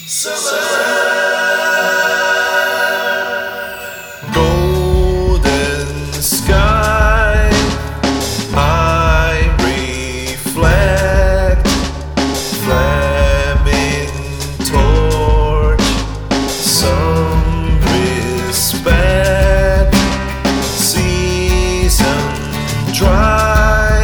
Golden sky, I reflect, flaming torch, some respect, season dry,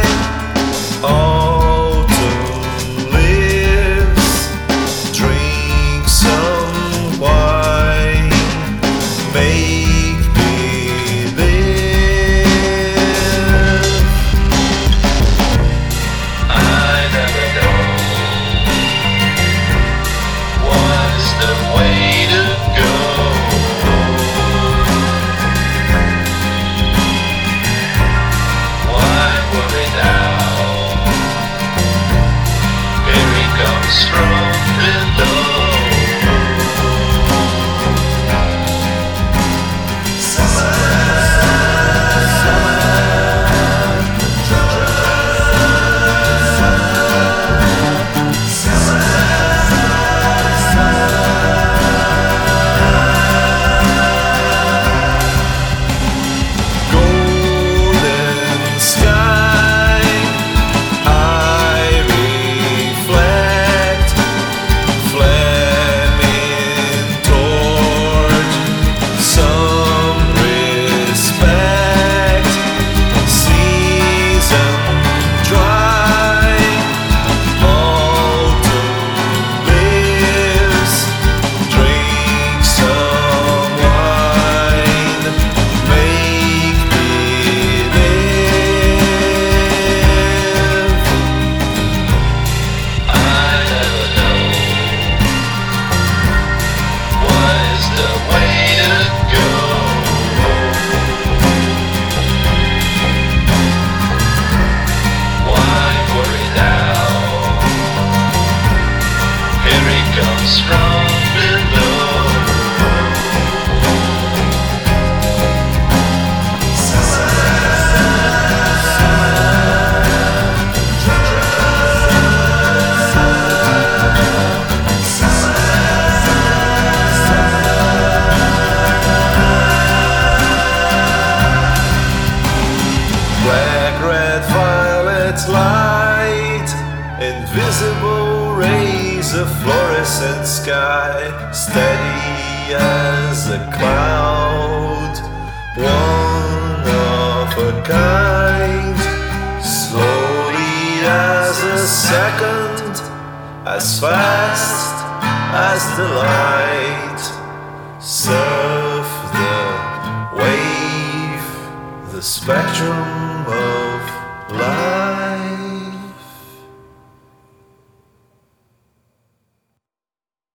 autumn lives, drink some wine, make believe. I never know what's the way to go. Why worry now? Here he comes from below. Golden sky, I reflect, flaming torch, some respect, season dry, autumn lives, drink some wine, make believe. I never know what is the way to go. Why worry now? Here he comes from below. Black, red, violet light, invisible rays of fluorescent sky, steady as a cloud, one of a kind, slowly as a second, as fast as the light, surf the wave, the spectrum of light.